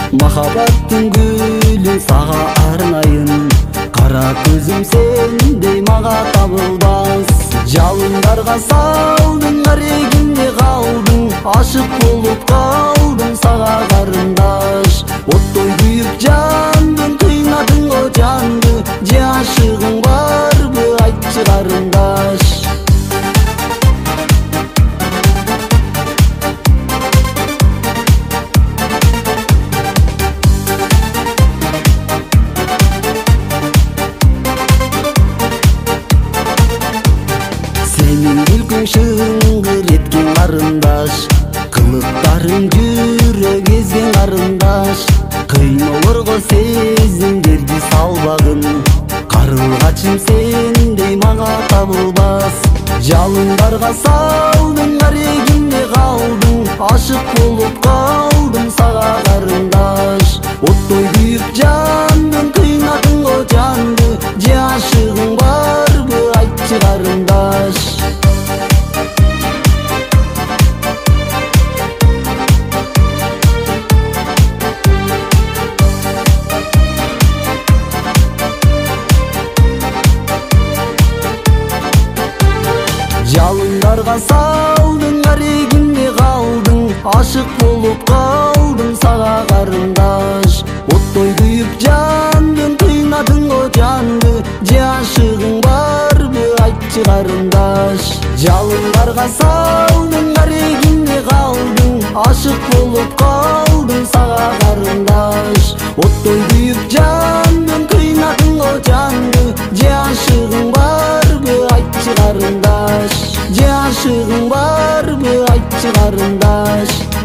Махаббаттын гүлү сага арнайын, кара көзүм сендей мага табылбас. Жалындарга салдың, арегимде калдың, ашык болуп калдым сага карындаш. Оттой күйүп жандың, кыйнадың о жанды, же ашыгың барбы айтчы карындаш. Сенин күлкүң шыңгыр эткен карындаш, кылыктарың жүрөк эзген карындаш. Кыйноолорго сезимдерди салбагын, карылгачым сендей мага табылбас. Жалындарга салдың, арегимде калдың, ашык болуп калдым сага карындаш. Оттой күйүп жандың, кыйнадың о жанды, же ашыгың барбы айтчы карындаш. Жалындарга салдың, арегимде калдың, ашык болуп калдым сага карындаш. Оттой күйүп жандың, кыйнадың о жанды, же ашыгың барбы айтчы карындаш. Жалындарга салдың, арегимде калдың, ашык болуп калдым сага карындаш. Оттой күйүп жандың, кыйнадың о жанды, же ашыгың барбы айтчы карындаш. Же ашыгың барбы айтчы карындаш.